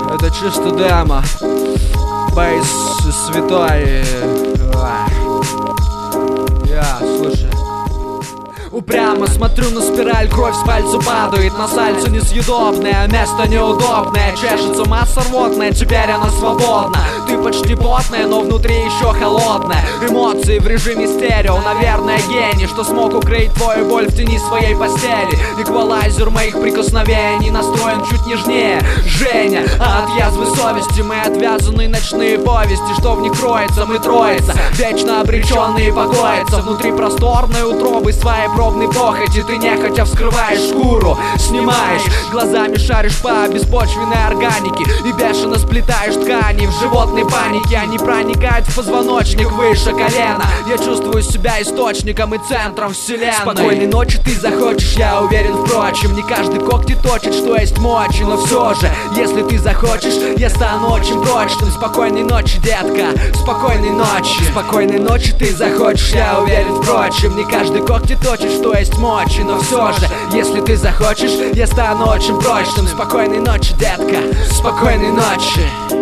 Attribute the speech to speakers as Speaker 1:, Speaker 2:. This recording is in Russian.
Speaker 1: Это чисто демо. Бейс святой. Слушай. Упрямо смотрю на спираль, кровь с пальцу падает на сальцу несъедобное, место неудобное, чешется масса рвотная, теперь она свободна. Ты почти потная, но внутри еще холодная. Эмоции в режиме стерео, наверное гений, что смог укрыть твою боль в тени своей постели. Эквалайзер моих прикосновений настроен чуть нежнее. Женя, а от язвы совести мы отвязаны ночные повести, что в них кроется, мы троица, вечно обреченные покоятся внутри просторной утробы своей пробной похоти. Ты нехотя вскрываешь шкуру, снимаешь, глазами шаришь по беспочвенной органике и бешено сплетаешь ткани в животной панике. Они проникают в позвоночник выше колена. Я чувствую себя источником и центром вселенной. Спокойной ночи ты захочешь, я уверен, впрочем. Не каждый когти точит, что есть мочи, но все же, если ты захочешь, я стану очень прочным. Спокойной ночи, детка, спокойной ночи. Спокойной ночи ты захочешь, я уверен, впрочем. Не каждый когти точит, что есть мочи, но все же, если ты захочешь, я стану очень прочным. Спокойной ночи, детка, спокойной ночи.